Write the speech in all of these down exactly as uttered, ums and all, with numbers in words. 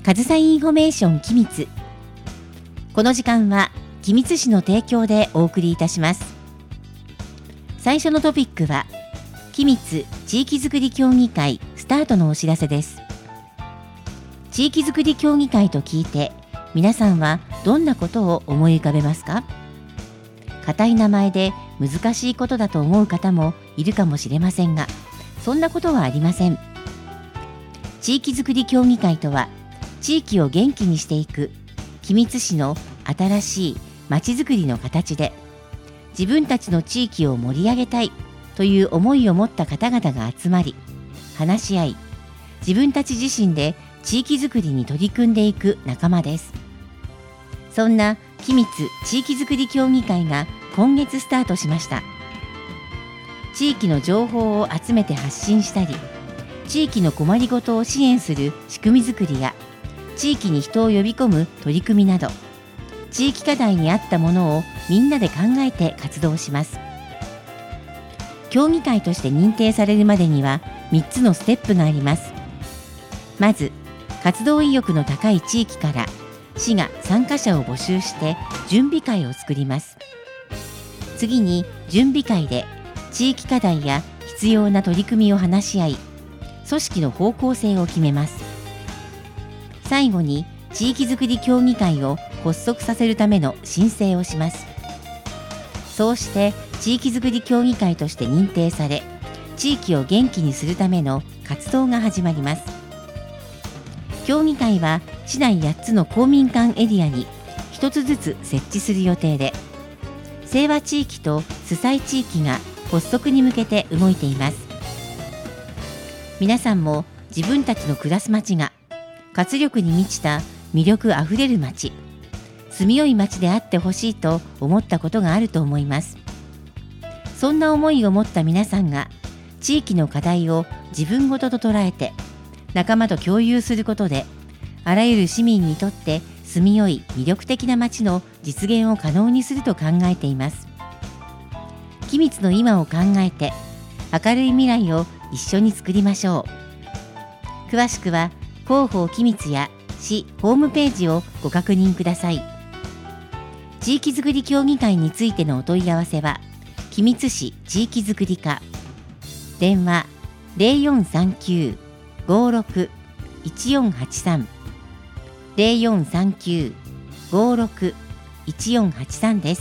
かずさインフォメーション機密。この時間は君津市の提供でお送りいたします。最初のトピックは君津地域づくり協議会スタートのお知らせです。地域づくり協議会と聞いて皆さんはどんなことを思い浮かべますか？固い名前で難しいことだと思う方もいるかもしれませんが、そんなことはありません。地域づくり協議会とは、地域を元気にしていく君津市の新しいまちづくりの形で、自分たちの地域を盛り上げたいという思いを持った方々が集まり、話し合い、自分たち自身で地域づくりに取り組んでいく仲間です。そんな君津地域づくり協議会が今月スタートしました。地域の情報を集めて発信したり、地域の困りごとを支援する仕組みづくりや、地域に人を呼び込む取り組みなど、地域課題に合ったものをみんなで考えて活動します。協議会として認定されるまでにはみっつのステップがあります。まず、活動意欲の高い地域から市が参加者を募集して準備会を作ります。次に準備会で地域課題や必要な取り組みを話し合い、組織の方向性を決めます。最後に地域づくり協議会を発足させるための申請をします。そうして地域づくり協議会として認定され、地域を元気にするための活動が始まります。協議会は市内やっつの公民館エリアにひとつずつ設置する予定で、清和地域と須西地域が発足に向けて動いています。皆さんも自分たちの暮らす街が活力に満ちた魅力あふれる街、住みよい街であってほしいと思ったことがあると思います。そんな思いを持った皆さんが地域の課題を自分ごとと捉えて仲間と共有することで、あらゆる市民にとって住みよい魅力的な街の実現を可能にすると考えています。君津の今を考えて明るい未来を一緒に作りましょう。詳しくは広報君津や市ホームページをご確認ください。地域づくり協議会についてのお問い合わせは君津市地域づくり課、電話 ゼロよんさんきゅう ごろく いちよんはちさん ゼロよんさんきゅう ごろく いちよんはちさん です。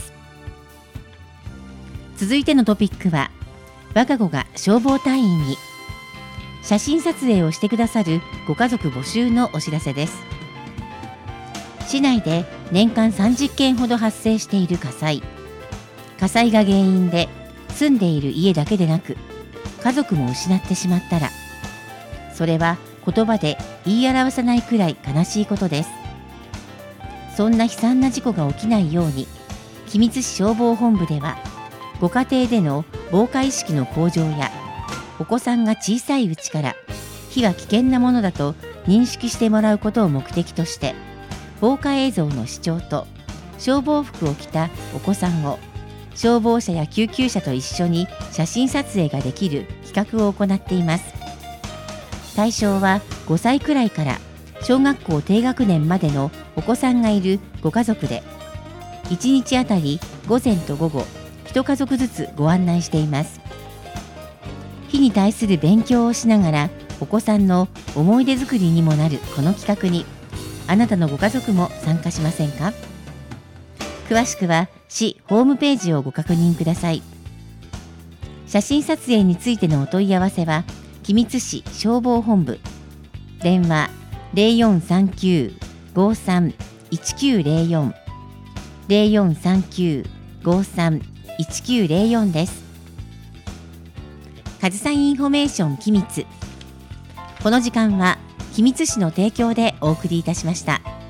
続いてのトピックは、我が子が消防隊員に、写真撮影をしてくださるご家族募集のお知らせです。市内で年間さんじゅっけんほど発生している火災。火災が原因で住んでいる家だけでなく家族も失ってしまったら、それは言葉で言い表さないくらい悲しいことです。そんな悲惨な事故が起きないように、君津市消防本部ではご家庭での防火意識の向上や、お子さんが小さいうちから火は危険なものだと認識してもらうことを目的として、防火映像の視聴と消防服を着たお子さんを消防車や救急車と一緒に写真撮影ができる企画を行っています。対象はごさいくらいから小学校低学年までのお子さんがいるご家族で、いちにちあたり午前と午後いち家族ずつご案内しています。火に対する勉強をしながらお子さんの思い出作りにもなるこの企画に、あなたのご家族も参加しませんか？詳しくは市ホームページをご確認ください。写真撮影についてのお問い合わせは君津市消防本部、電話 ゼロよんさんきゅう ごさん いちきゅうゼロよん ゼロよんさんきゅう ごさん いちきゅうゼロよん です。かずさインフォメーション君津。この時間は君津市の提供でお送りいたしました。